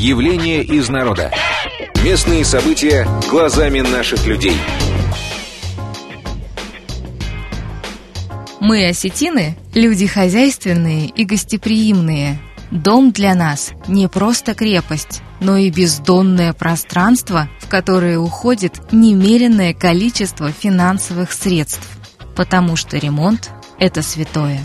Явления из народа. Местные события глазами наших людей. Мы, осетины, люди хозяйственные и гостеприимные. Дом для нас не просто крепость, но и бездонное пространство, в которое уходит немеренное количество финансовых средств. Потому что ремонт – это святое.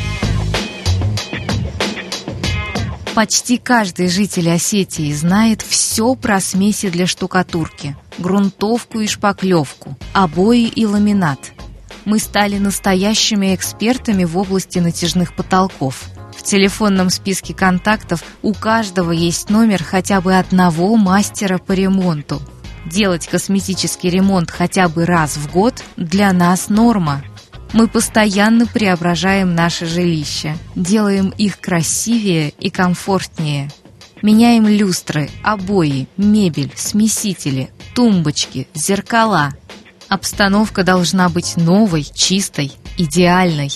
Почти каждый житель Осетии знает все про смеси для штукатурки, грунтовку и шпаклевку, обои и ламинат. Мы стали настоящими экспертами в области натяжных потолков. В телефонном списке контактов у каждого есть номер хотя бы одного мастера по ремонту. Делать косметический ремонт хотя бы раз в год для нас норма. Мы постоянно преображаем наше жилище, делаем их красивее и комфортнее. Меняем люстры, обои, мебель, смесители, тумбочки, зеркала. Обстановка должна быть новой, чистой, идеальной.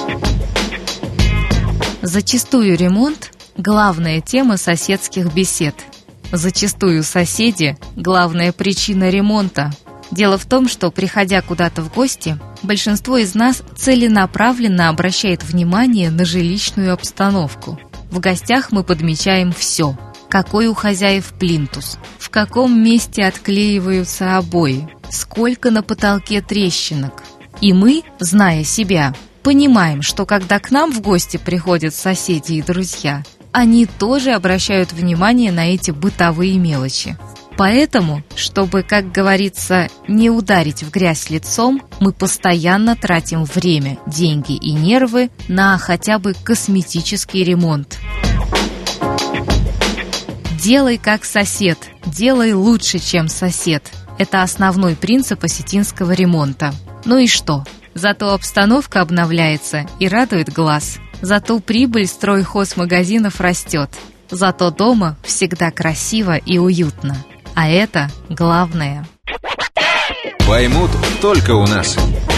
Зачастую ремонт – главная тема соседских бесед. Зачастую соседи – главная причина ремонта. Дело в том, что, приходя куда-то в гости, большинство из нас целенаправленно обращает внимание на жилищную обстановку. В гостях мы подмечаем все. Какой у хозяев плинтус, в каком месте отклеиваются обои, сколько на потолке трещинок. И мы, зная себя, понимаем, что когда к нам в гости приходят соседи и друзья, они тоже обращают внимание на эти бытовые мелочи. Поэтому, чтобы, как говорится, не ударить в грязь лицом, мы постоянно тратим время, деньги и нервы на хотя бы косметический ремонт. Делай как сосед, делай лучше, чем сосед. Это основной принцип осетинского ремонта. Ну и что? Зато обстановка обновляется и радует глаз. Зато прибыль стройхозмагазинов растет. Зато дома всегда красиво и уютно. А это главное. Поймут только у нас.